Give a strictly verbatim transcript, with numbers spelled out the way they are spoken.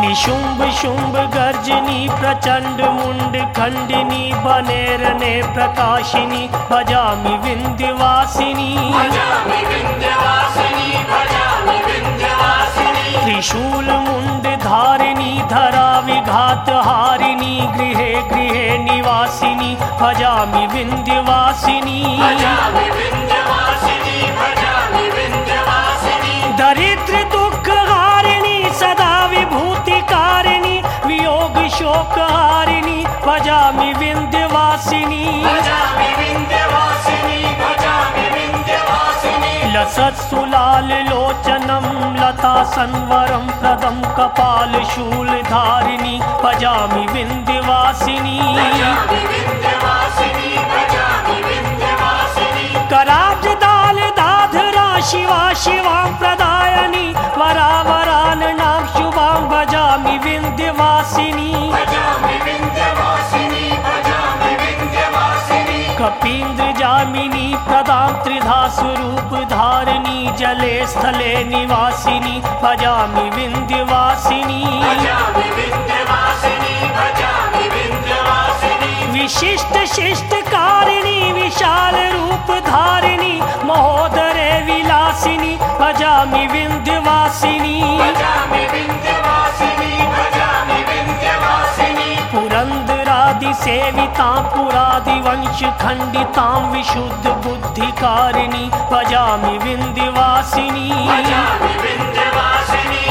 शुंभ शुंभ गर्जनी प्रचंड मुंड खंडिनी बनेरने प्रकाशिनी भजामि विंध्यवासिनी त्रिशूल मुंड धारिणी धरा विघात हारिणी गृहे गृहे निवासिनी भजामि विंध्यवासिनी दरिद्र दुख हारिणी सदा विभूतिकारिणी वियोग शोक हारिणी भजामि विंध्यवासिनी लसत्सुलाल लोचनम लता संवरम प्रदम कपाल शूल धारिणी भजामि विंध्यवासिनी कराब्ज दाल दाधरा शिवा शिवां प्रदायनी वरा वराननां शुभां भजामि विंध्यवासिनी कपीन्द्र जामिनी प्रदां त्रिधा स्वरूप धारिणी जले स्थले निवासिनी भजामि विंध्यवासिनी विशिष्ट शिष्ट कारिणी विशाल रूप धारिणी महोदरे विलासिनी भजामि विंध्यवासिनी पुरंदरादि सेवितां पुरादिवंश खंडितां विशुद्ध बुद्धिकारिणी भजामि विंध्यवासिनी